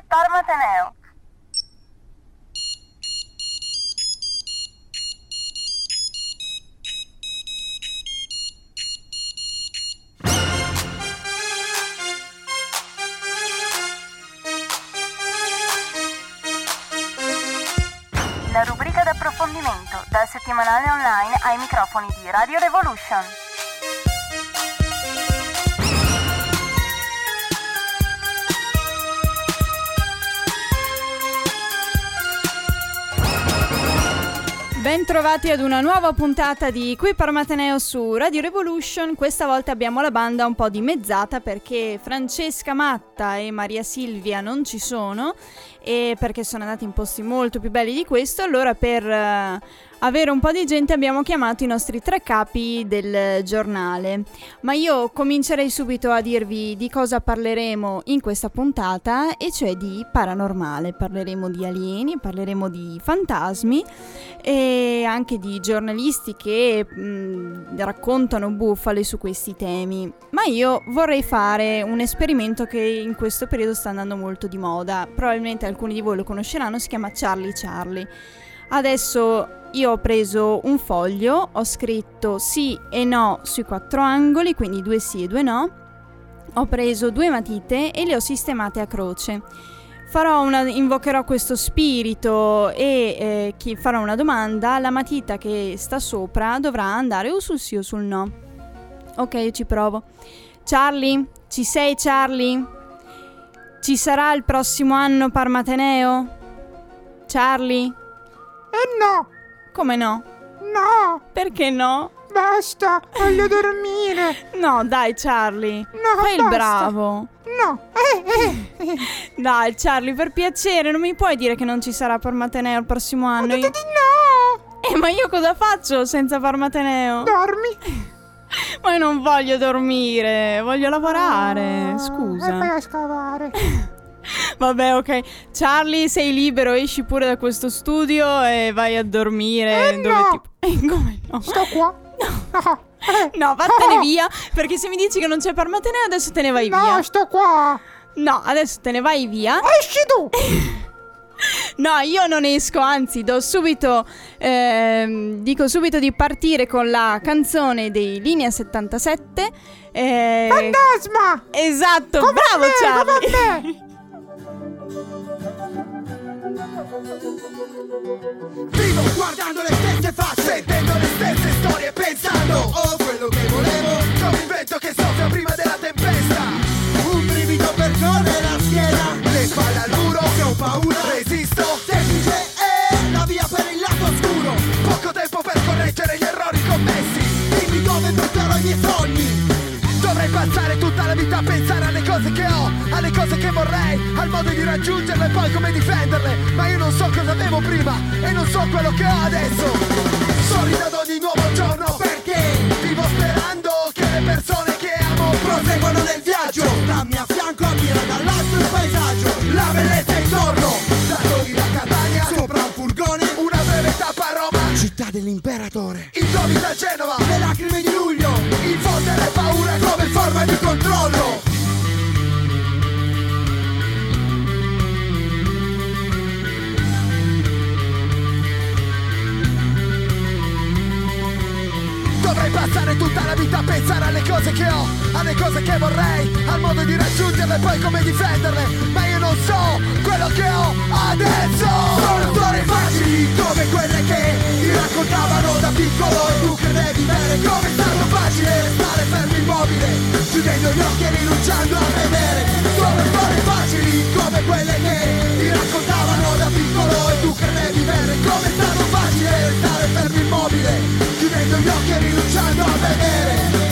Parmateneo. La rubrica d'approfondimento dal settimanale online ai microfoni di Radio Revolution. Bentrovati ad una nuova puntata di Qui Parmateneo su Radio Revolution. Questa volta abbiamo la banda un po' dimezzata perché Francesca Matta e Maria Silvia non ci sono e perché sono andati in posti molto più belli di questo. Allora per avere un po' di gente abbiamo chiamato i nostri tre capi del giornale. Ma io comincerei subito a dirvi di cosa parleremo in questa puntata, e cioè di paranormale. Parleremo di alieni, parleremo di fantasmi e anche di giornalisti che raccontano bufale su questi temi. Ma io vorrei fare un esperimento che in questo periodo sta andando molto di moda. Probabilmente alcuni di voi lo conosceranno, si chiama Charlie Charlie. Adesso io ho preso un foglio, ho scritto sì e no sui 4 angoli, quindi 2 sì e 2 no. Ho preso 2 matite e le ho sistemate a croce. Invocherò questo spirito e farò una domanda. La matita che sta sopra dovrà andare o sul sì o sul no. Ok, io ci provo. Charlie, ci sei Charlie? Ci sarà il prossimo anno Parmateneo? Charlie? No! Come no? No! Perché no? Basta, voglio dormire! No, dai Charlie! No, fai il basta. bravo! No! Dai Charlie, per piacere, non mi puoi dire che non ci sarà Parmateneo il prossimo anno? Ho detto di no! Ma io cosa faccio senza Parmateneo? Dormi! Ma io non voglio dormire, voglio lavorare, scusa. E vai a scavare! Vabbè, ok. Charlie, sei libero, esci pure da questo studio e vai a dormire. No! Come no? Sto qua! No. No, vattene via, perché se mi dici che non c'è Parmateneo adesso te ne vai via. No, sto qua! No, adesso te ne vai via. Esci tu! No, io non esco, anzi dico subito di partire con la canzone dei Linea 77. Fantasma! Esatto, come bravo me, Charlie. come me. Vivo guardando le stesse facce, sentendo le stesse storie, pensando oh, quello che volevo, come il vento che soffia prima della tempesta. Un brivido percorre la schiena, le spalle al muro, se ho paura resisto. Semplice è la via per il lato oscuro, poco tempo per correggere gli errori commessi. Dimmi dove butterò i miei sogni. Dovrei passare tutta la vita a pensare alle cose che ho, alle cose che vorrei, al modo di raggiungerle e poi come difenderle. Ma io non so cosa avevo prima e non so quello che ho adesso. Sorrido ad ogni nuovo giorno perché vivo sperando che le persone che amo proseguano nel viaggio. Stammi a fianco, ammira dall'alto il paesaggio, la bellezza intorno, da Torino a Catania, sopra un furgone, una breve tappa a Roma, città dell'imperatore, indomita a Genova, le lacrime di luglio, infondere paura come forma di controllo. Dovrei passare tutta la vita a pensare alle cose che ho, alle cose che vorrei, al modo di raggiungerle e poi come difenderle. Ma io non so quello che ho adesso. Sono storie facili come quelle che ti raccontavano da piccolo e tu credevi bene. Come è stato facile restare fermo immobile, chiudendo gli occhi e rinunciando a vedere. Sono storie facili come quelle che ti raccontavano da piccolo e tu credevi bene. Come è stato facile restare fermo immobile, chiudendo gli occhi e rinunciando a vedere.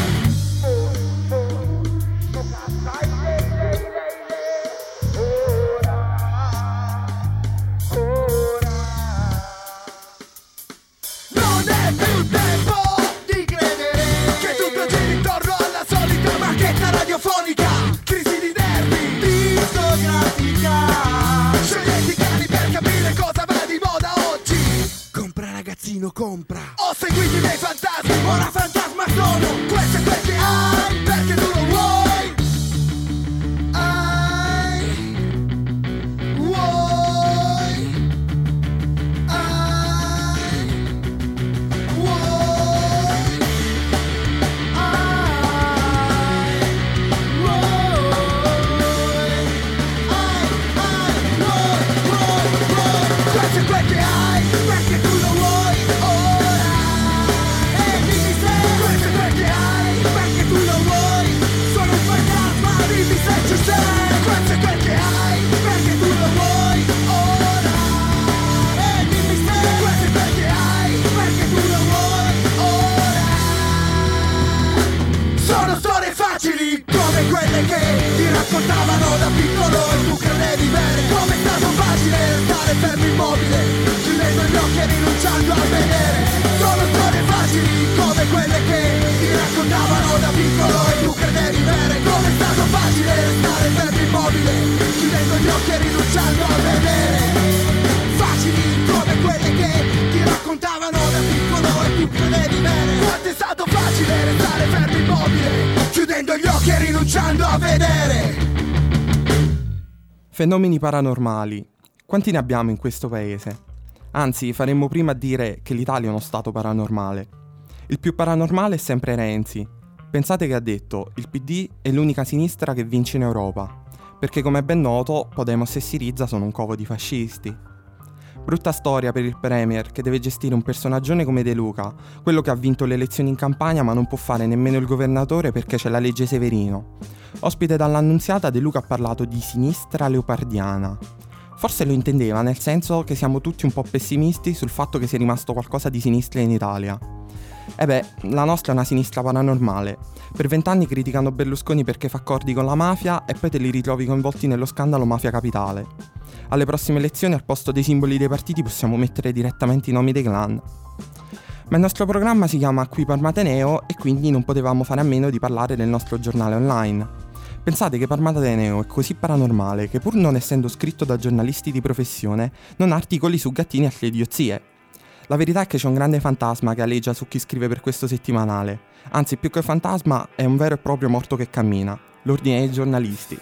Non è più tempo di credere che tutto giri intorno alla solita macchetta radiofonica. Crisi di nervi, discografica. Sceglieti i canali per capire cosa va di moda oggi. Compra ragazzino, compra. Ho seguito i miei fantasmi, ora fantasma sono. Questo è quel che hai, perché tu lo vuoi. quelle che ti raccontavano da piccolo e tu credevi bene. Com'è stato facile restare fermo immobile, chiudendo gli occhi e rinunciando a vedere. Sono storie facili come quelle che ti raccontavano da piccolo e tu credevi bene. Com'è stato facile restare fermo immobile, chiudendo gli occhi e rinunciando a vedere. Facili come quelle che ti raccontavano da piccolo e tu credevi bene. Quanto è stato facile restare fermo immobile, chiudendo gli occhi e rinunciando a vedere. Fenomeni paranormali. Quanti ne abbiamo in questo paese? Anzi, faremmo prima a dire che l'Italia è uno stato paranormale. Il più paranormale è sempre Renzi. Pensate che ha detto: il PD è l'unica sinistra che vince in Europa, perché come è ben noto Podemos e Syriza sono un covo di fascisti. Brutta storia per il Premier, che deve gestire un personaggione come De Luca, quello che ha vinto le elezioni in Campania ma non può fare nemmeno il governatore perché c'è la legge Severino. Ospite dall'Annunziata, De Luca ha parlato di sinistra leopardiana. Forse lo intendeva nel senso che siamo tutti un po' pessimisti sul fatto che sia rimasto qualcosa di sinistra in Italia. La nostra è una sinistra paranormale. Per 20 anni criticano Berlusconi perché fa accordi con la mafia e poi te li ritrovi coinvolti nello scandalo Mafia Capitale. Alle prossime elezioni al posto dei simboli dei partiti possiamo mettere direttamente i nomi dei clan. Ma il nostro programma si chiama Qui Parmateneo e quindi non potevamo fare a meno di parlare del nostro giornale online. Pensate che Parmateneo è così paranormale che pur non essendo scritto da giornalisti di professione non ha articoli su gattini e altre idiozie. La verità è che c'è un grande fantasma che aleggia su chi scrive per questo settimanale. Anzi, più che fantasma è un vero e proprio morto che cammina, l'ordine dei giornalisti.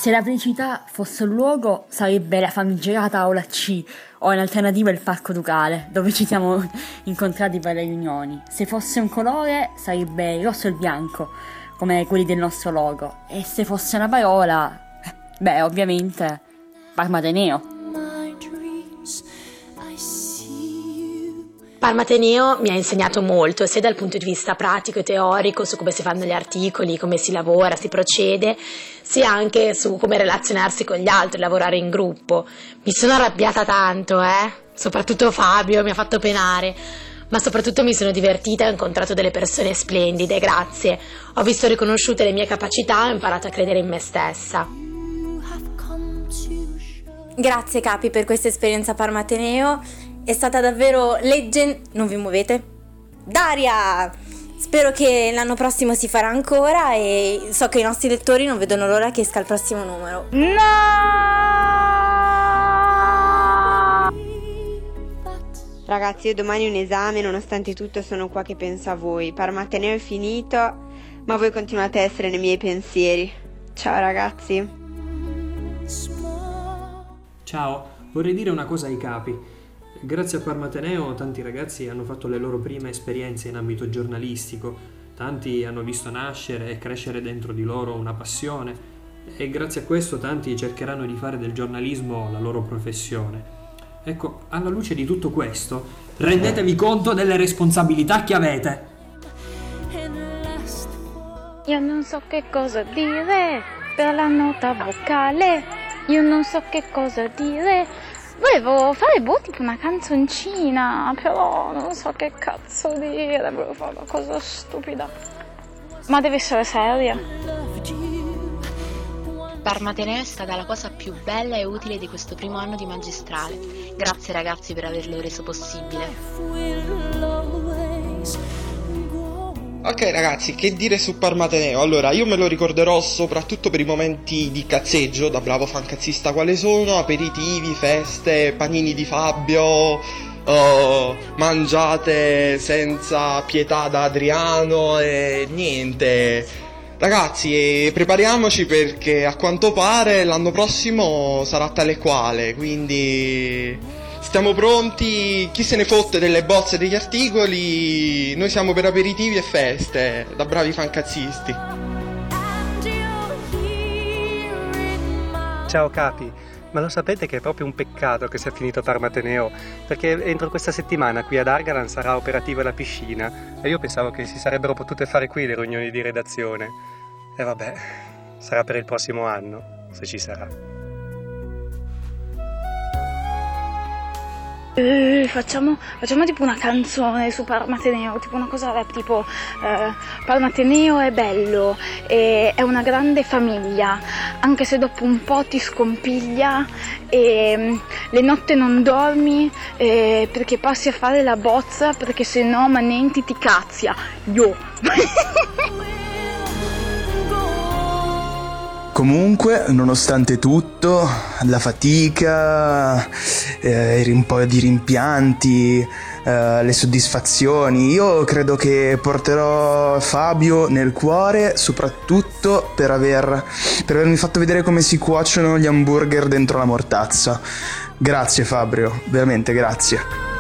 Se la felicità fosse un luogo sarebbe la famigerata Aula C, o in alternativa il Parco Ducale, dove ci siamo incontrati per le riunioni. Se fosse un colore sarebbe il rosso e il bianco, come quelli del nostro logo. E se fosse una parola, ovviamente Parmateneo. Parmateneo mi ha insegnato molto, sia dal punto di vista pratico e teorico, su come si fanno gli articoli, come si lavora, si procede, sia anche su come relazionarsi con gli altri, lavorare in gruppo. Mi sono arrabbiata tanto, soprattutto Fabio mi ha fatto penare, ma soprattutto mi sono divertita e ho incontrato delle persone splendide, grazie. Ho visto riconosciute le mie capacità e ho imparato a credere in me stessa. Grazie Capi per questa esperienza Parmateneo. È stata davvero non vi muovete? Daria! Spero che l'anno prossimo si farà ancora e so che i nostri lettori non vedono l'ora che esca il prossimo numero. No! Ragazzi, io domani ho un esame, nonostante tutto sono qua che penso a voi. Parmateneo è finito, ma voi continuate a essere nei miei pensieri. Ciao ragazzi. Ciao, vorrei dire una cosa ai capi. Grazie a Parmateneo tanti ragazzi hanno fatto le loro prime esperienze in ambito giornalistico, tanti hanno visto nascere e crescere dentro di loro una passione e grazie a questo tanti cercheranno di fare del giornalismo la loro professione. Ecco, alla luce di tutto questo, rendetevi conto delle responsabilità che avete. Io non so che cosa dire per la nota vocale, io non so che cosa dire. Volevo fare tipo una canzoncina, però non so che cazzo dire, volevo fare una cosa stupida. Ma deve essere seria. Parmateneo è stata la cosa più bella e utile di questo primo anno di magistrale. Grazie ragazzi per averlo reso possibile. Ok ragazzi, che dire su Parmateneo? Allora, io me lo ricorderò soprattutto per i momenti di cazzeggio, da bravo fancazzista quale sono, aperitivi, feste, panini di Fabio, mangiate senza pietà da Adriano e niente. Ragazzi, prepariamoci perché a quanto pare l'anno prossimo sarà tale e quale, quindi stiamo pronti, chi se ne fotte delle bozze degli articoli, noi siamo per aperitivi e feste, da bravi fancazzisti. Ciao capi, ma lo sapete che è proprio un peccato che sia finito Parmateneo, perché entro questa settimana qui ad Argalan sarà operativa la piscina e io pensavo che si sarebbero potute fare qui le riunioni di redazione. E vabbè, sarà per il prossimo anno, se ci sarà. Facciamo tipo una canzone su Parmateneo, tipo una cosa rap, tipo Parmateneo è bello, è una grande famiglia, anche se dopo un po' ti scompiglia e le notte non dormi perché passi a fare la bozza, perché se no Manenti ti cazzia, yo! Comunque, nonostante tutto, la fatica, un po' di rimpianti, le soddisfazioni, io credo che porterò Fabio nel cuore, soprattutto per avermi fatto vedere come si cuociono gli hamburger dentro la mortazza. Grazie Fabio, veramente grazie.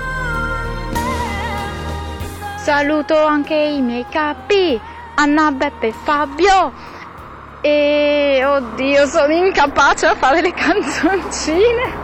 Saluto anche i miei capi, Anna, Beppe e Fabio. E oddio, sono incapace a fare le canzoncine.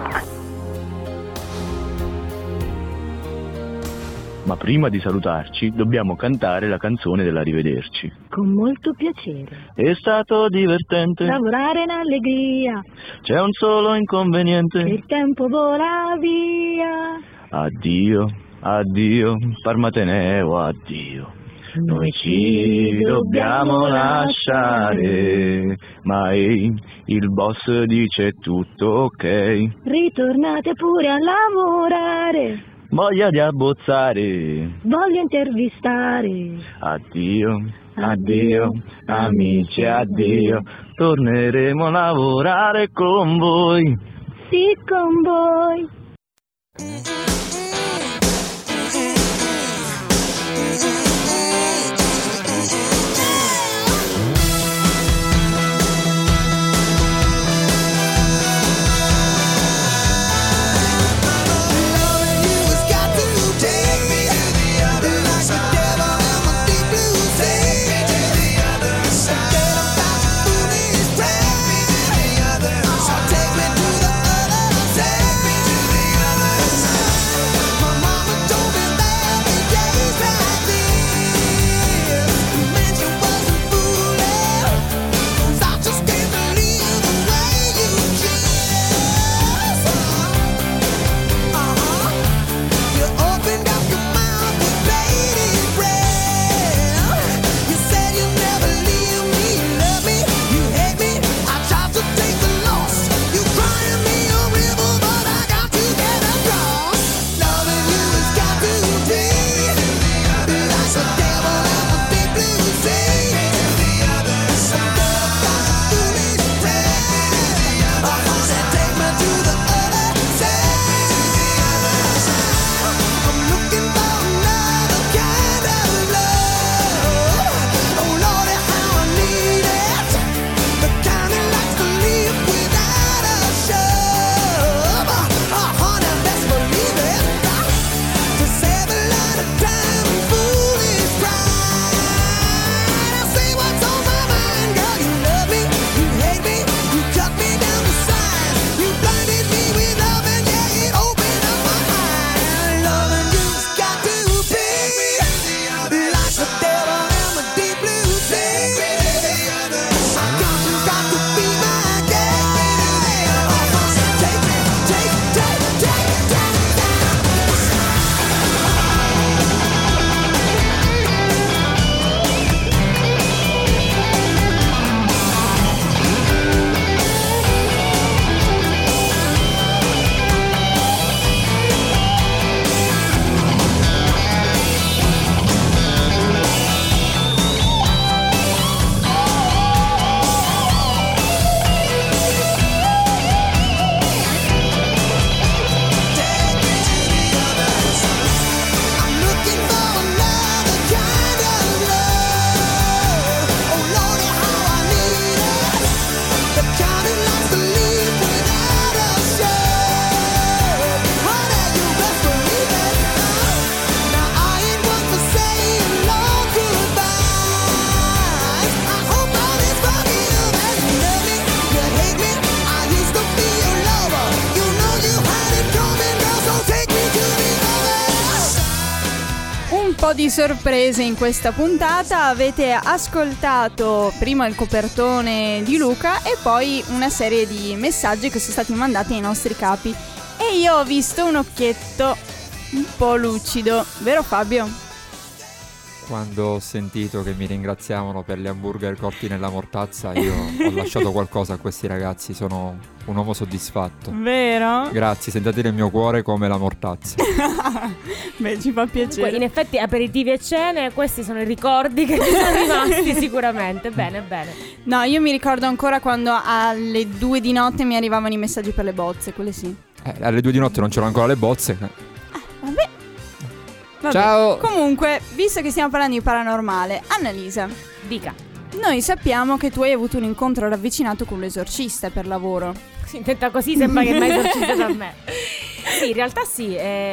Ma prima di salutarci dobbiamo cantare la canzone dell'arrivederci. Con molto piacere. È stato divertente lavorare in allegria. C'è un solo inconveniente. Il tempo vola via. Addio, addio, Parmateneo, addio. Noi ci dobbiamo lasciare, ma il boss dice tutto ok. Ritornate pure a lavorare. Voglia di abbozzare. Voglio intervistare. Addio, addio, amici, addio. Torneremo a lavorare con voi. Sì, con voi. po' di sorprese in questa puntata. Avete ascoltato prima il copertone di Luca e poi una serie di messaggi che sono stati mandati ai nostri capi. E io ho visto un occhietto un po' lucido, vero Fabio? Quando ho sentito che mi ringraziavano per gli hamburger cotti nella mortazza, io ho lasciato qualcosa a questi ragazzi, sono un uomo soddisfatto. Vero? Grazie, sentate nel mio cuore come la mortazza. Beh, ci fa piacere. In effetti aperitivi e cene, questi sono i ricordi che ci sono rimasti sicuramente. Bene. No, io mi ricordo ancora quando alle 2 di notte mi arrivavano i messaggi per le bozze, quelle sì. Alle 2 di notte non c'erano ancora le bozze. Vabbè. Ciao. Comunque, visto che stiamo parlando di paranormale, Annalisa, dica. Noi sappiamo che tu hai avuto un incontro ravvicinato con l'esorcista per lavoro. Si intenta così, sembra che mai esorcizzato a me. Sì, in realtà sì,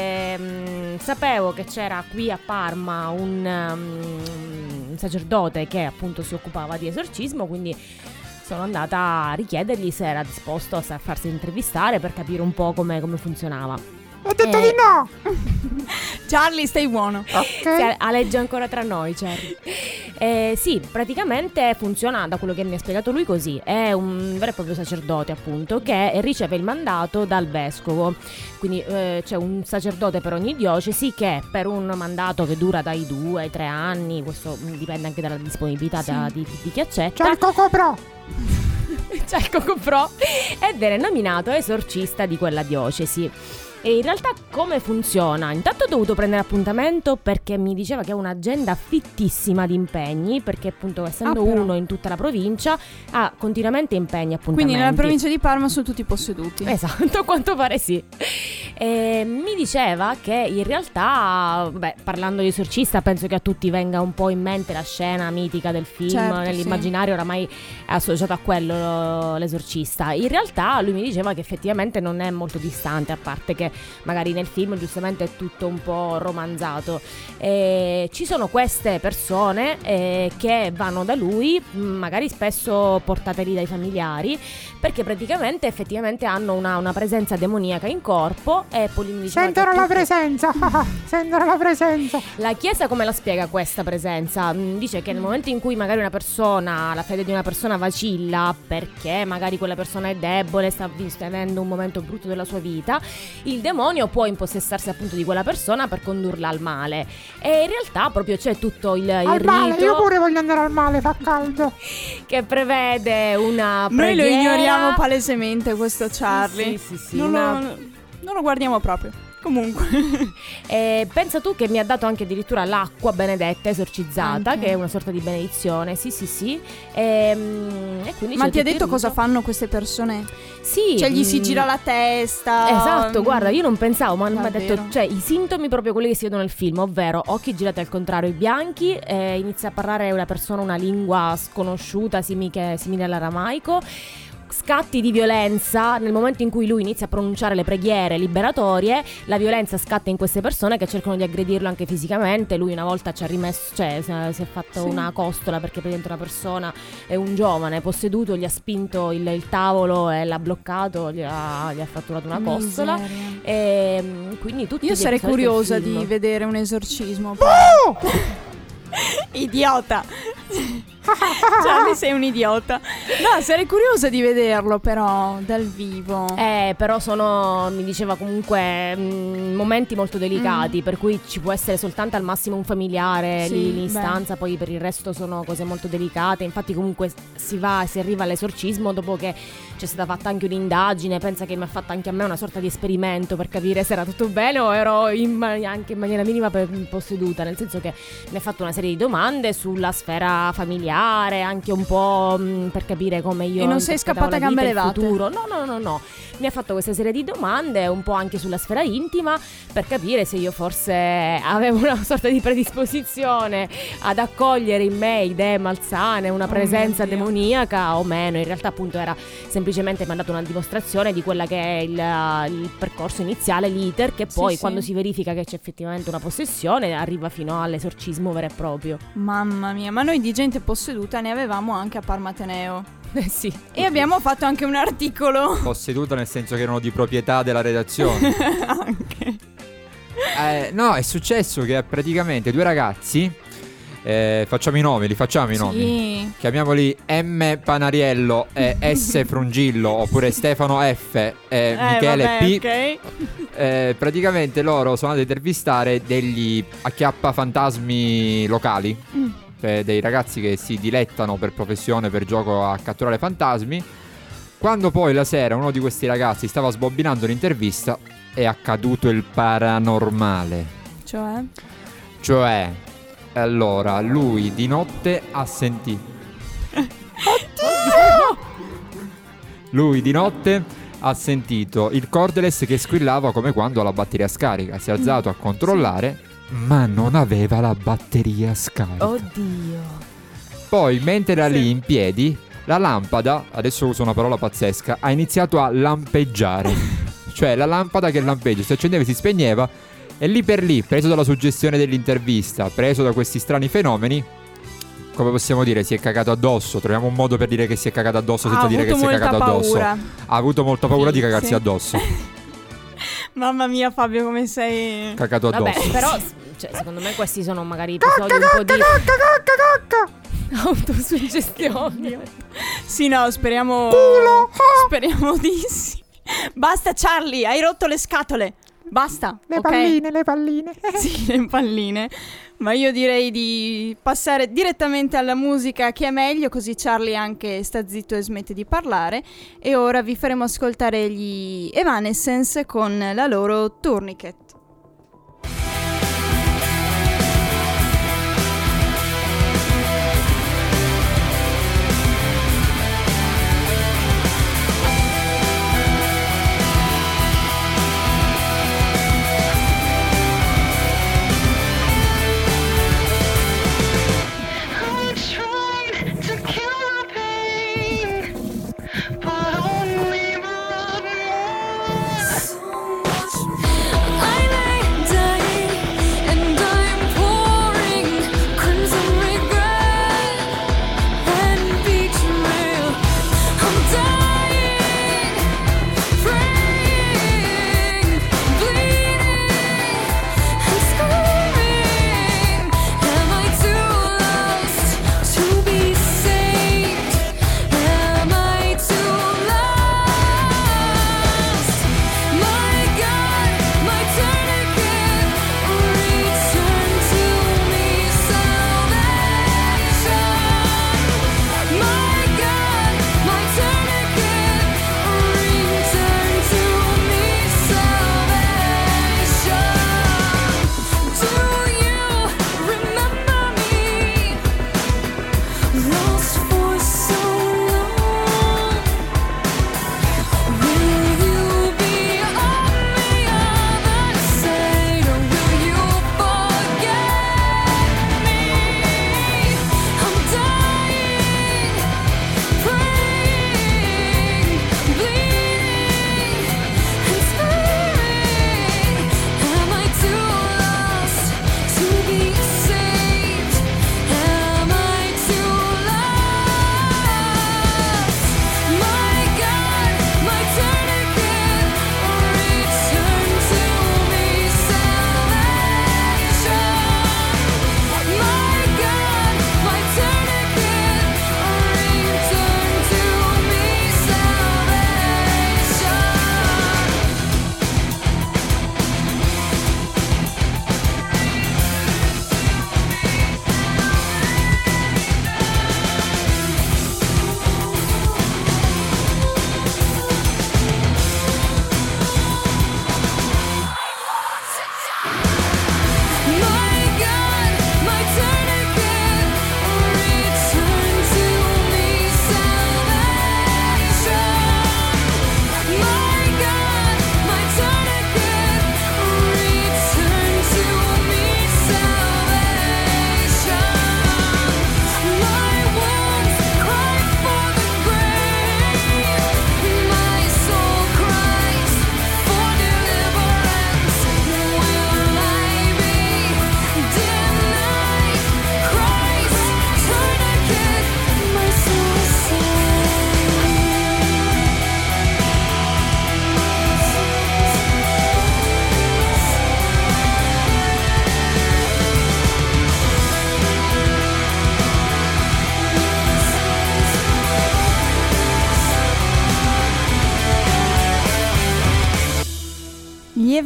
sapevo che c'era qui a Parma un sacerdote che appunto si occupava di esorcismo, quindi sono andata a richiedergli se era disposto a farsi intervistare per capire un po' come funzionava. Ho detto di no! Charlie, stai buono. Okay. Aleggia ancora tra noi, Charlie. Sì, praticamente funziona, da quello che mi ha spiegato lui, così. È un vero e proprio sacerdote, appunto, che riceve il mandato dal vescovo. Quindi c'è un sacerdote per ogni diocesi che per un mandato che dura dai 2 ai 3 anni, questo dipende anche dalla disponibilità di chi accetta. C'è il Coco Pro! C'è il Coco Pro ed viene nominato esorcista di quella diocesi. E in realtà come funziona? Intanto ho dovuto prendere appuntamento perché mi diceva che ha un'agenda fittissima di impegni, perché appunto essendo uno in tutta la provincia ha continuamente impegni, appuntamenti. Quindi nella provincia di Parma sono tutti posseduti. Esatto, a quanto pare sì. E mi diceva che in realtà, parlando di esorcista, penso che a tutti venga un po' in mente la scena mitica del film, certo, nell'immaginario oramai è associato a quello l'esorcista. In realtà lui mi diceva che effettivamente non è molto distante, a parte che magari nel film giustamente è tutto un po' romanzato. Ci sono queste persone che vanno da lui, magari spesso portate lì dai familiari, perché praticamente effettivamente hanno una presenza demoniaca in corpo e poi mi diceva sentono la presenza. Sentono la presenza. La Chiesa come la spiega questa presenza? Dice che nel momento in cui magari una persona, la fede di una persona vacilla perché magari quella persona è debole, sta vivendo un momento brutto della sua vita, il demonio può impossessarsi appunto di quella persona per condurla al male. E in realtà proprio c'è tutto il rito. Male, io pure voglio andare al male, fa caldo. Che prevede una preghiera. Noi lo ignoriamo palesemente questo Charlie. Sì. Non lo guardiamo proprio. Comunque pensa tu che mi ha dato anche addirittura l'acqua benedetta esorcizzata, anche, che è una sorta di benedizione. Sì. E quindi ma ti ha detto cosa fanno queste persone? Sì. Cioè gli si gira la testa. Esatto, guarda, io non pensavo, ma mi ha detto, cioè i sintomi proprio quelli che si vedono nel film, ovvero occhi girati al contrario, i bianchi, inizia a parlare una persona una lingua sconosciuta simile all'aramaico, scatti di violenza. Nel momento in cui lui inizia a pronunciare le preghiere liberatorie, la violenza scatta in queste persone che cercano di aggredirlo anche fisicamente. Lui una volta ci ha rimesso, cioè si è fatto una costola perché praticamente una persona, un giovane posseduto, gli ha spinto il tavolo e l'ha bloccato, gli ha fatturato una costola. E quindi tutti io sarei curiosa di vedere un esorcismo. Idiota. Charlie, sei un idiota. No, sarei curiosa di vederlo però dal vivo. Però mi diceva comunque momenti molto delicati, per cui ci può essere soltanto al massimo un familiare lì in stanza, poi per il resto sono cose molto delicate. Infatti comunque si arriva all'esorcismo dopo che c'è stata fatta anche un'indagine. Pensa che mi ha fatto anche a me una sorta di esperimento per capire se era tutto bene o ero anche in maniera minima posseduta, nel senso che mi ha fatto una serie di domande sulla sfera familiare, anche un po' per capire come io. E non sei scappata a gambe levate? No. Mi ha fatto questa serie di domande un po' anche sulla sfera intima, per capire se io forse avevo una sorta di predisposizione ad accogliere in me idee malsane, una presenza demoniaca o meno. In realtà appunto era semplicemente mandato una dimostrazione di quella che è il percorso iniziale, l'iter, che poi quando si verifica che c'è effettivamente una possessione arriva fino all'esorcismo vero e proprio. Mamma mia, ma noi di gente posseduta ne avevamo anche a Parma Ateneo. Sì. E abbiamo fatto anche un articolo. Posseduta nel senso che erano di proprietà della redazione. Anche. No, è successo che praticamente due ragazzi, facciamo i nomi, Sì. chiamiamoli M Panariello e S Frungillo, oppure Stefano F e Michele P. Ok. Praticamente loro sono andati a intervistare degli acchiappafantasmi locali, cioè dei ragazzi che si dilettano per professione, per gioco, a catturare fantasmi. Quando poi la sera uno di questi ragazzi stava sbobbinando l'intervista, è accaduto il paranormale. Cioè, allora, lui di notte ha sentito... Lui di notte ha sentito il cordless che squillava come quando la batteria scarica. Si è alzato a controllare, ma non aveva la batteria scarica. Oddio. Poi, mentre era lì in piedi, la lampada, adesso uso una parola pazzesca, ha iniziato a lampeggiare. Cioè la lampada che lampeggia, si accendeva e si spegneva. E lì per lì, preso dalla suggestione dell'intervista, preso da questi strani fenomeni, come possiamo dire, si è cagato addosso. Troviamo un modo per dire che si è cagato addosso senza dire che si è cagato addosso. Ha avuto molta paura di cagarsi addosso. Mamma mia, Fabio, come sei cagato addosso. Vabbè, però secondo me questi sono magari episodi un po' di autosuggestione. Sì, no, speriamo di sì. Basta, Charlie, hai rotto le scatole. Basta. Le palline. Sì, le palline. Ma io direi di passare direttamente alla musica, che è meglio, così Charlie anche sta zitto e smette di parlare. E ora vi faremo ascoltare gli Evanescence con la loro Tourniquet. I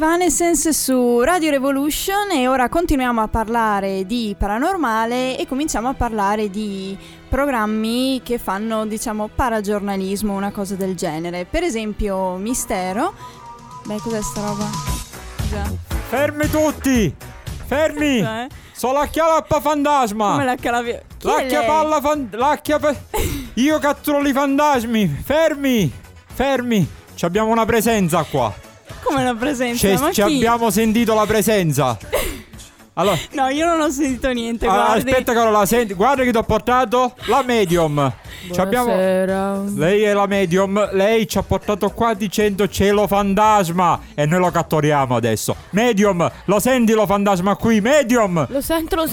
Evanescence su Radio Revolution e ora continuiamo a parlare di paranormale e cominciamo a parlare di programmi che fanno, diciamo, paragiornalismo, una cosa del genere. Per esempio Mistero. Beh, cos'è sta roba? Già. Fermi tutti! Fermi! Sono la chiappa fantasma! Come la chiappa? Io catturo i fantasmi! Fermi! Ci abbiamo una presenza qua! Come una presenza? Ci abbiamo sentito la presenza! Allora, no, io non ho sentito niente, guardi. Aspetta che ora la senti. Guarda che ti ho portato la medium. Buonasera. Lei è la medium. Lei ci ha portato qua dicendo c'è lo fantasma e noi lo cattoriamo adesso. Medium, lo senti lo fantasma qui? Medium. Lo sento.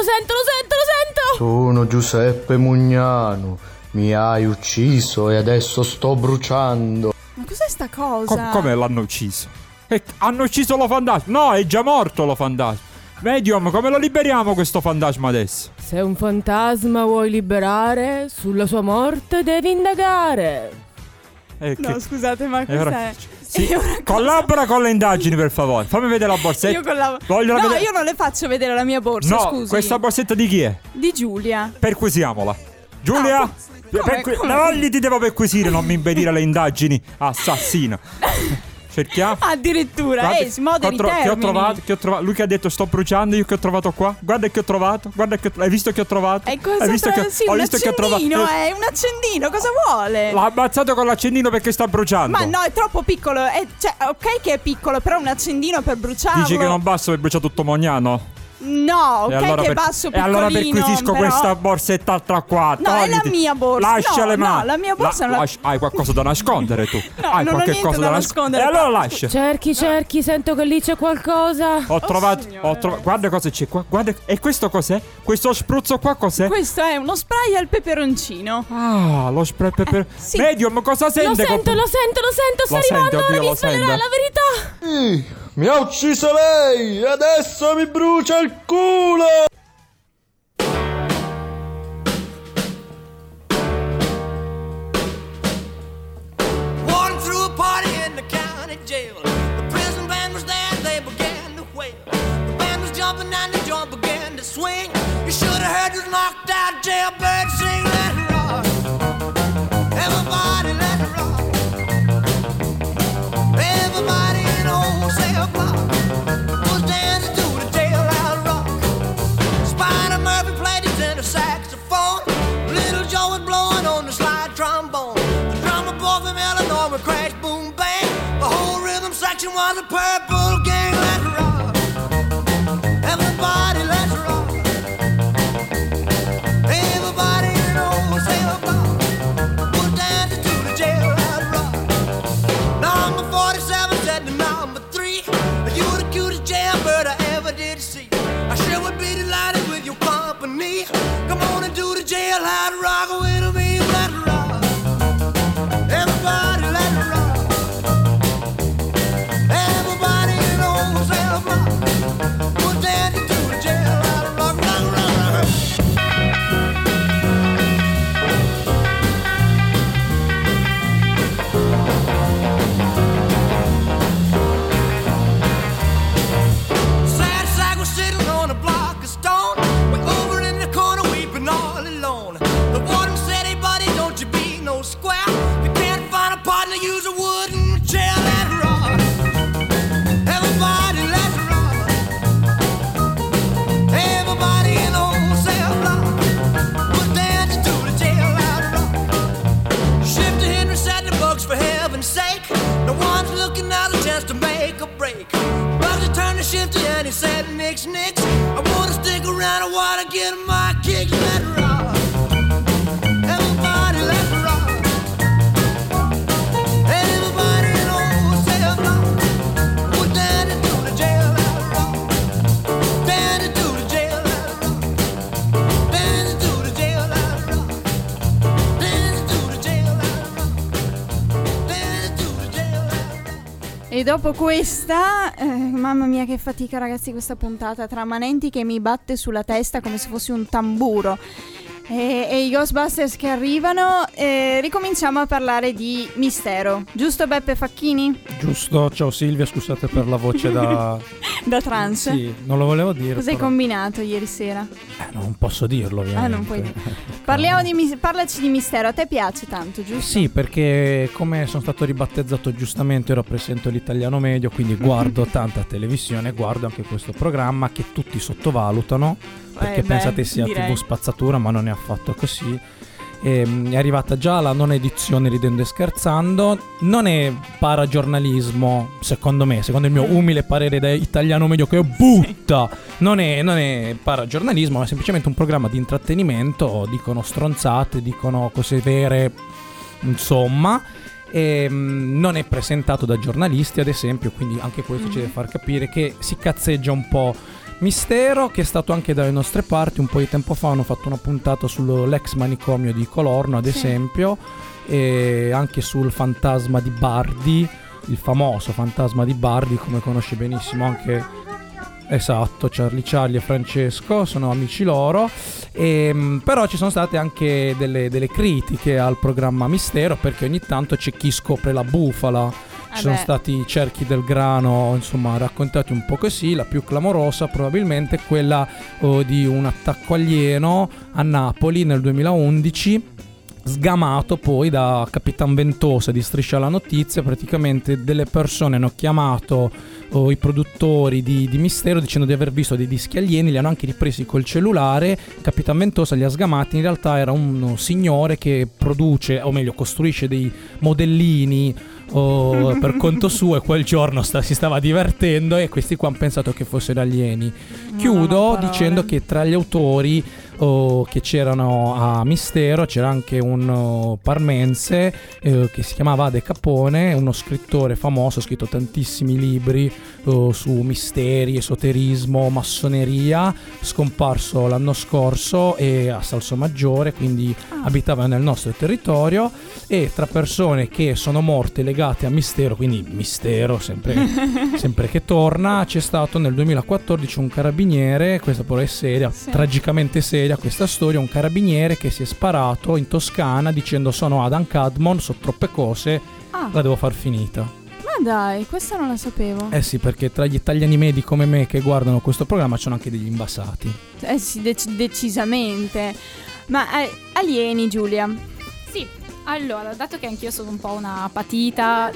Sono Giuseppe Mugnano. Mi hai ucciso e adesso sto bruciando. Ma cos'è sta cosa? Come l'hanno ucciso? Hanno ucciso lo fantasma. No, è già morto lo fantasma. Medium, come lo liberiamo questo fantasma adesso? Se un fantasma vuoi liberare, sulla sua morte devi indagare. No, scusate, ma cos'è? Sì. Collabora con le indagini, per favore. Fammi vedere la borsetta. Io non le faccio vedere la mia borsa, scusi. No, questa borsetta di chi è? Di Giulia. Perquisiamola. Giulia? Come? Ti devo perquisire, non mi impedire le indagini, assassina. Cerchiamo. Addirittura, si moderi i termini. Che ho trovato. Lui che ha detto sto bruciando, io che ho trovato qua. Guarda che ho trovato. Hai visto che ho trovato? Hai visto un accendino, è un accendino, cosa vuole? L'ha ammazzato con l'accendino perché sta bruciando. Ma no, è troppo piccolo. Ok che è piccolo, però un accendino per bruciarlo. Dici che non basta per bruciare tutto Mognano? No, ok, allora che basso piccolino. E allora perquisisco questa borsetta qua. No, è la mia borsa. Lascia le mani. No, la mia borsa non hai qualcosa da nascondere tu. No, hai non qualche ho cosa da nascondere. E allora lascia. Cerchi, sento che lì c'è qualcosa. Ho trovato. Guarda cosa c'è qua. Guarda. E questo cos'è? Questo spruzzo qua cos'è? Questo è uno spray al peperoncino. Ah, lo spray peperoncino. Sì. Medium, cosa sente? Lo sento. Sta arrivando, ora mi svelerà la verità. Mi ha ucciso lei e adesso mi brucia il culo! Walking through a party in the county jail. The prison band was there and they began to wail. The band was jumping and the joint began to swing. You should have heard this knocked out jailbird sing. Let it rock. Everybody let it rock. Everybody in old cell block was dancing to the jailhouse rock. Spider Murphy played his tenor saxophone. Little Joe was blowing on the slide trombone. The drummer boy from Illinois would crash, boom, bang. The whole rhythm section was a purple gang. Let's rock. Everybody, let's rock. Everybody in old cell block was dancing to the jailhouse rock. Number 47 said to number 3, you're the cutest jailbird I ever did see. I sure would be delighted with your company. Come on and do the jailhouse rock with me. Let's rock. Everybody, let's rock. Everybody in old cell block was dancing to the jailhouse rock. Rock, rock, rock. Sad sack was sitting on a block of stone, way over in the corner weeping all alone. The warden said, hey buddy, don't you be no square. If you can't find a partner, use a wooden chair. Let's rock. Everybody, let's rock. Everybody in old cell block was dancing to the jailhouse rock. Shifter Henry said the books for heaven's sake. No one's looking out a chance to make a break. Bugsy turned to Shifter and he said, Nix, Nix, I wanna stick around, I wanna get my kicks. Let's rock. Everybody, let's rock. Everybody in old cell block was dancing to the jailhouse rock. Dancing to the jailhouse rock. Dancing to the jailhouse rock. Dancing to the jailhouse rock. Dancing to the jailhouse rock. E dopo questa, mamma mia che fatica ragazzi questa puntata, tra Manenti che mi batte sulla testa come se fossi un tamburo. e i Ghostbusters che arrivano, ricominciamo a parlare di mistero. Giusto Beppe Facchini? Giusto, ciao Silvia, scusate per la voce da... da trance? Sì, non lo volevo dire. Cosa hai però... combinato ieri sera? Non posso dirlo, ovviamente. Non puoi dire. Parlaci di mistero, a te piace tanto, giusto? Sì, perché come sono stato ribattezzato giustamente, io rappresento l'italiano medio, quindi guardo tanta televisione, guardo anche questo programma che tutti sottovalutano, perché pensate sia direi. TV spazzatura, ma non è affatto così. È arrivata già la nona edizione, ridendo e scherzando. Non è paragiornalismo, secondo me, secondo il mio umile parere da italiano medio che butta. Non è paragiornalismo, è semplicemente un programma di intrattenimento. Dicono stronzate, dicono cose vere, insomma. Non è presentato da giornalisti, ad esempio, quindi anche questo ci deve far capire che si cazzeggia un po'. Mistero, che è stato anche dalle nostre parti un po' di tempo fa, hanno fatto una puntata sull'ex manicomio di Colorno, ad esempio, e anche sul fantasma di Bardi, il famoso fantasma di Bardi, come conosce benissimo anche... Esatto, Charlie e Francesco sono amici loro, però ci sono state anche delle critiche al programma Mistero, perché ogni tanto c'è chi scopre la bufala. Ci sono stati i cerchi del grano, insomma, raccontati un po' così. La più clamorosa probabilmente è quella di un attacco alieno a Napoli nel 2011, sgamato poi da Capitan Ventosa di Striscia la Notizia. Praticamente delle persone hanno chiamato i produttori di Mistero dicendo di aver visto dei dischi alieni, li hanno anche ripresi col cellulare. Capitan Ventosa li ha sgamati, in realtà era un signore che produce, o meglio costruisce dei modellini per conto suo, e quel giorno si stava divertendo, e questi qua hanno pensato che fossero alieni. Chiudo dicendo che tra gli autori che c'erano a Mistero c'era anche un parmense che si chiamava Ade Capone, uno scrittore famoso, ha scritto tantissimi libri su misteri, esoterismo, massoneria, scomparso l'anno scorso e a Salsomaggiore, quindi abitava nel nostro territorio. E tra persone che sono morte legate a Mistero, quindi Mistero sempre che torna, c'è stato nel 2014 un carabiniere, questa però è seria, tragicamente seria questa storia, un carabiniere che si è sparato in Toscana dicendo sono Adam Cadmon, so troppe cose, la devo far finita. Ma dai, questa non la sapevo. Eh sì, perché tra gli italiani medi come me che guardano questo programma c'è anche degli imbasati. Eh sì, decisamente. Ma alieni, Giulia? Sì, allora, dato che anch'io sono un po' una patita...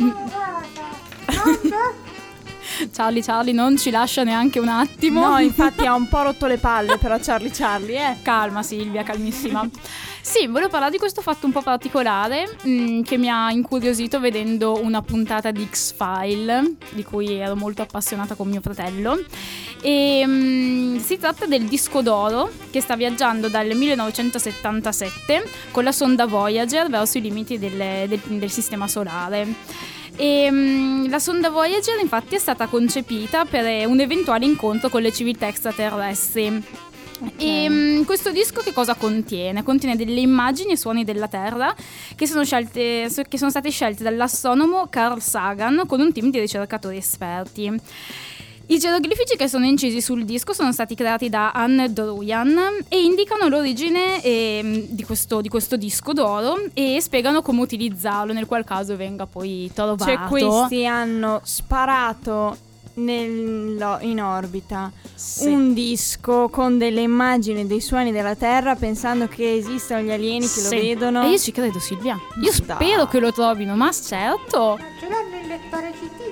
Charlie non ci lascia neanche un attimo. No, infatti ha un po' rotto le palle però Charlie. Calma Silvia, calmissima. Sì, volevo parlare di questo fatto un po' particolare che mi ha incuriosito vedendo una puntata di X-File, di cui ero molto appassionata con mio fratello. E si tratta del disco d'oro che sta viaggiando dal 1977 con la sonda Voyager verso i limiti del sistema solare. E la sonda Voyager infatti è stata concepita per un eventuale incontro con le civiltà extraterrestri. E questo disco che cosa contiene? Contiene delle immagini e suoni della Terra che sono state scelte dall'astronomo Carl Sagan con un team di ricercatori esperti. I geroglifici che sono incisi sul disco sono stati creati da Anne Druyan e indicano l'origine di questo disco d'oro e spiegano come utilizzarlo, nel qual caso venga poi trovato. Cioè questi hanno sparato in orbita un disco con delle immagini dei suoni della Terra pensando che esistano gli alieni che lo vedono. E io ci credo, Silvia. Io spero che lo trovino, ma certo. Ce l'hanno il lettore CD.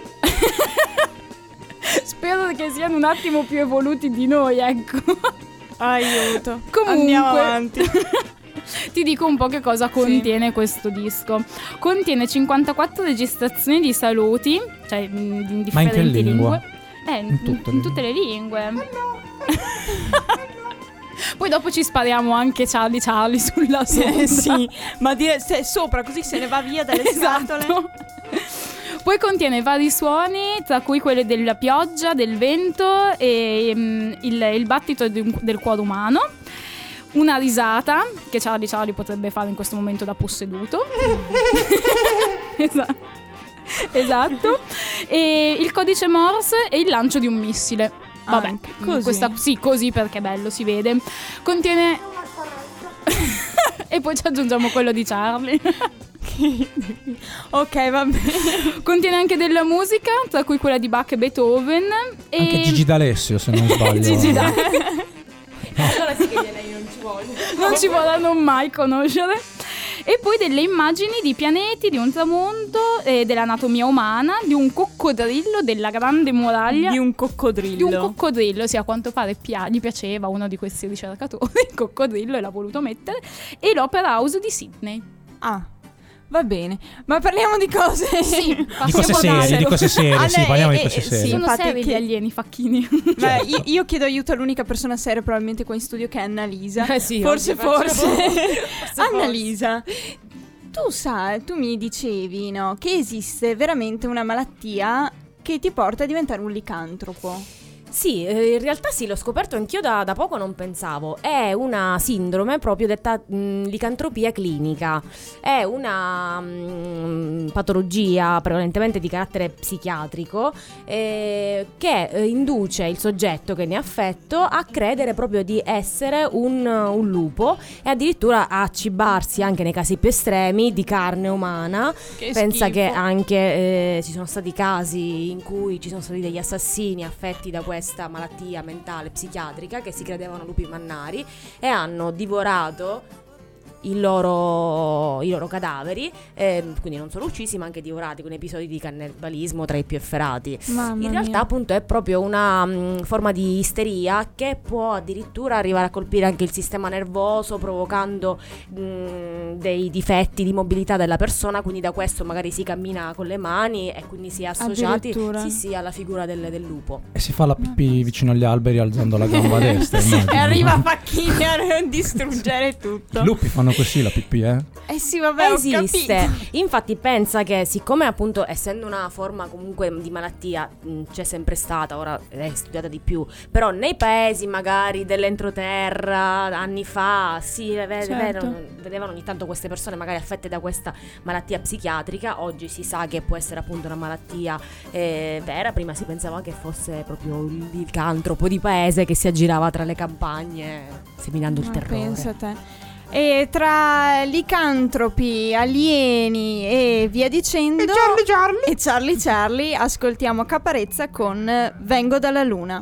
Spero che siano un attimo più evoluti di noi, ecco. Aiuto. Comunque, andiamo avanti. Ti dico un po' che cosa contiene questo disco. Contiene 54 registrazioni di saluti, cioè in differenti lingue. In tutte le lingue. Poi dopo ci spariamo anche Charlie sulla sonda. Sì, ma sopra così se ne va via dalle scatole. Poi contiene vari suoni, tra cui quelli della pioggia, del vento e il battito del cuore umano. Una risata che Charlie potrebbe fare in questo momento da posseduto. Esatto. E il codice Morse e il lancio di un missile. Vabbè, così. Così perché è bello, si vede. Contiene E poi ci aggiungiamo quello di Charlie. Ok, va bene. Contiene anche della musica, tra cui quella di Bach e Beethoven. E Anche Gigi D'Alessio, se non sbaglio. Gigi Allora sì che lei non ci vuole. Non ci vorranno mai conoscere. E poi delle immagini di pianeti, di un tramonto, dell'anatomia umana, di un coccodrillo, della grande muraglia. Di un coccodrillo. Di un coccodrillo, sì, a quanto pare gli piaceva uno di questi ricercatori, il coccodrillo, e l'ha voluto mettere. E l'Opera House di Sydney. Ah, va bene, ma parliamo di cose. Sì, di cose serie, sì, parliamo di cose serie. Sono seri gli alieni facchini. Beh, io chiedo aiuto all'unica persona seria probabilmente qua in studio, che è Annalisa. Sì, forse. Annalisa, forse. tu mi dicevi, no, che esiste veramente una malattia che ti porta a diventare un licantropo. Sì, in realtà sì, l'ho scoperto anch'io da poco, non pensavo. È una sindrome proprio detta licantropia clinica. È una patologia prevalentemente di carattere psichiatrico che induce il soggetto che ne è affetto a credere proprio di essere un lupo e addirittura a cibarsi, anche nei casi più estremi, di carne umana. Pensa che anche ci sono stati casi in cui ci sono stati degli assassini affetti da questa malattia mentale psichiatrica, che si credevano lupi mannari e hanno divorato i loro cadaveri, quindi non solo uccisi ma anche divorati, con episodi di cannibalismo tra i più efferati. In realtà appunto è proprio una forma di isteria che può addirittura arrivare a colpire anche il sistema nervoso, provocando dei difetti di mobilità della persona, quindi da questo magari si cammina con le mani e quindi si è associati alla figura del lupo. E si fa la pipì vicino agli alberi alzando la gamba destra, immagino. E arriva a pacchigliare e distruggere tutto. I lupi fanno così la pipì, sì, vabbè, esiste. Infatti pensa che, siccome appunto essendo una forma comunque di malattia c'è sempre stata, ora è studiata di più, però nei paesi magari dell'entroterra anni fa vedevano ogni tanto queste persone magari affette da questa malattia psichiatrica. Oggi si sa che può essere appunto una malattia vera. Prima si pensava che fosse proprio il licantropo di paese che si aggirava tra le campagne seminando il terrore. Pensa te. E tra licantropi, alieni e via dicendo, e Charlie ascoltiamo Caparezza con Vengo dalla luna.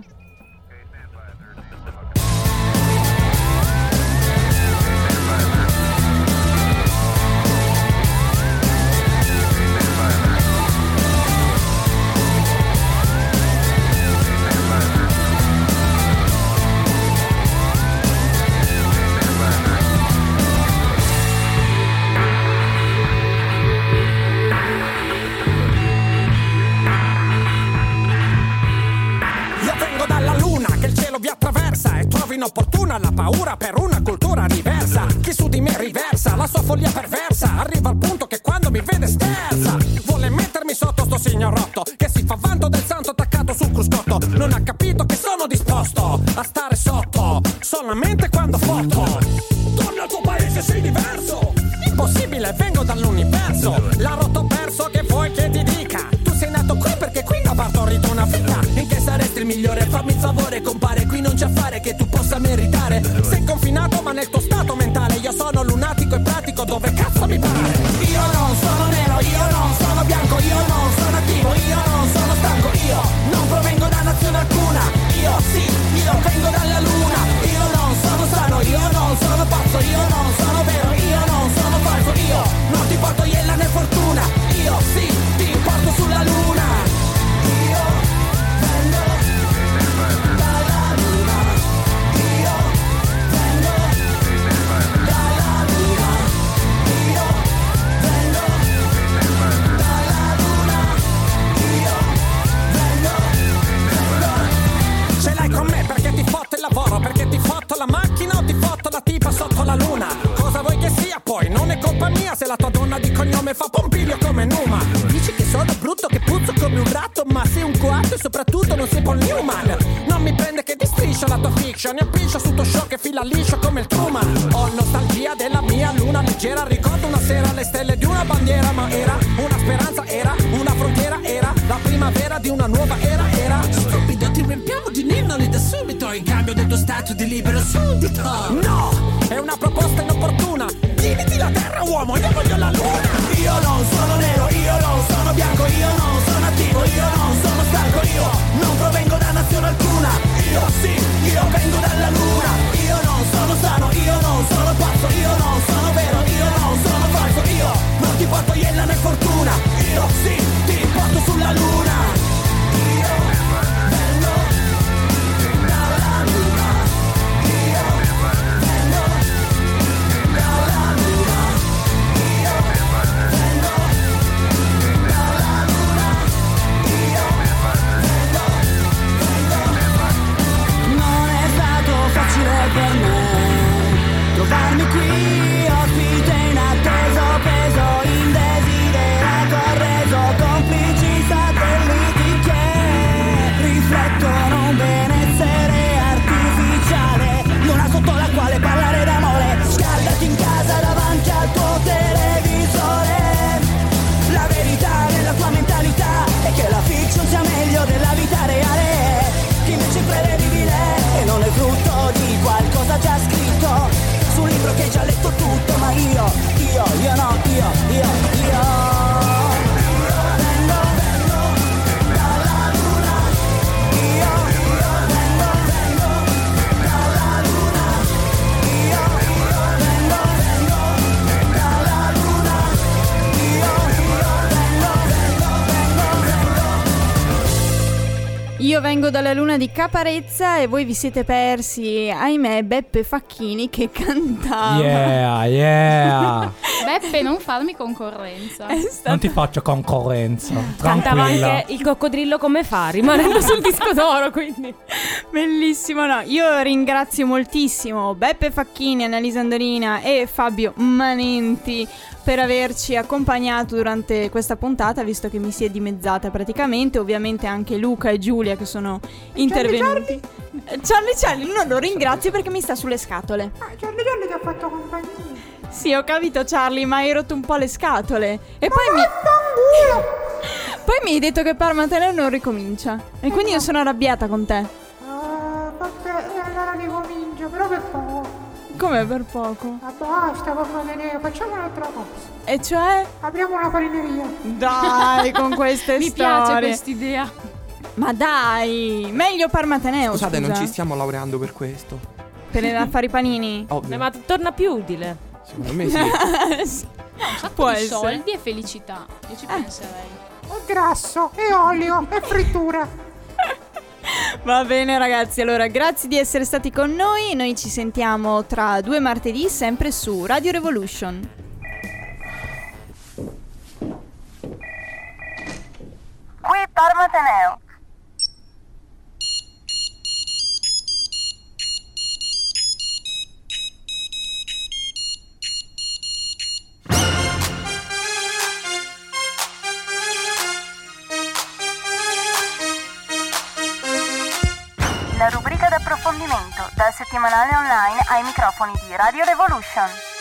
Inopportuna la paura per una cultura diversa. Chi su di me riversa la sua follia perversa. Arriva al punto che quando mi vede sterza. Vuole mettermi sotto sto signor rotto che si fa vanto del santo attaccato sul cruscotto. Non ha capito che sono disposto a stare sotto solamente quando foto. Torna al tuo paese, sei diverso. Impossibile, vengo dall'universo. La rotto perso, che vuoi che ti dica? Tu sei nato qui perché qui ho partorito una figa. In che saresti il migliore? Fammi il favore, compare. Qui non c'è affare che tu possa meritare. Sei confinato ma nel tuo stato mentale. Io sono lunatico e pratico dove cazzo mi pare. Io non sono nero, io non sono bianco, io non sono attivo, io non sono stanco, io non provengo da nazione alcuna. Io sì, io vengo dalla luna. Io non sono sano, io non sono pazzo, io non sono vero, io non sono falso. Io non ti porto iella né fortuna. Io sì, ti porto sulla luna. Io vengo dalla luna. Io vengo dalla luna. Io vengo dalla luna. Io vengo. Ce l'hai con me perché ti fotto il lavoro, perché ti fotto la macchina o ti fotto la tipa sotto la luna. Cosa vuoi che sia poi? Non è colpa mia se la tua donna di cognome fa Pompiglio come Numa. Dici che sono brutto, che puzzo come un ratto, ma sei un coatto e soprattutto non sei Paul Newman. Non mi prende che ti striscio la tua fiction, ne appiccio su tuo show che fila liscio come il Truman. Ho nostalgia della mia luna leggera, ricordo una sera le stelle di una bandiera, ma era una speranza, era una frontiera, era la primavera di una nuova era, era. Stupido, ti riempiamo di ninnoli da subito in cambio del tuo stato di libero suddito. No, è una proposta inopportuna. uomo, io voglio la luna. Io non sono nero, io non sono bianco, io non sono attivo, io non sono stanco, io non provengo da nazione alcuna. Io sì, io vengo dalla luna. Io non sono sano, io non sono pazzo, io non sono vero, io non sono falso. Io non ti porto iella né fortuna. Io sì, ti porto sulla luna. Per me trovarmi qui, ospite inatteso, preso in desiderato, reso complici satelliti che riflettono un benessere artificiale, luna sotto la quale parlare d'amore, scaldati in casa davanti al tuo televisore. La verità nella tua mentalità è che la fiction sia meglio della vita reale, che invece è prevedibile e non è frutto di qualcosa già scritto sul libro che hai già letto tutto. Ma io no, io vengo dalla luna. Io vengo dalla luna. Io vengo dalla luna. Io vengo dalla luna di Caparezza e voi vi siete persi, ahimè, Beppe Facchini che cantava. Yeah. Beppe, non farmi concorrenza. Non ti faccio concorrenza. Cantava Tranquilla. anche Il coccodrillo come fa, rimanendo sul disco d'oro, quindi. Bellissimo, no? Io ringrazio moltissimo Beppe Facchini, Annalisa Andorina e Fabio Manenti per averci accompagnato durante questa puntata, visto che mi si è dimezzata praticamente. Ovviamente anche Luca e Giulia che sono intervenuti. Charlie non lo ringrazio perché mi sta sulle scatole. Charlie ti ha fatto compagnia. Sì, ho capito Charlie, ma hai rotto un po' le scatole. E poi mi hai detto che Parmateneo non ricomincia. E quindi io sono arrabbiata con te. Vabbè, allora ricomincio, però per poco. Come per poco? Ma basta, Parmateneo, facciamo un'altra cosa. E cioè? Apriamo una farineria. Dai, con queste Mi storie. piace quest'idea. Ma dai, meglio Parmateneo. Scusate, scusa. non ci stiamo laureando per questo. Per fare i panini? Ovvio. Ma torna più utile. Secondo me sì. Un sacco Può di essere. soldi e felicità. Io ci penserei. E grasso, e olio, e frittura. Va bene ragazzi, allora grazie di essere stati con noi. Noi ci sentiamo tra 2 martedì sempre su Radio Revolution. Qui Parmateneo. La rubrica d'approfondimento dal settimanale online ai microfoni di Radio Revolution.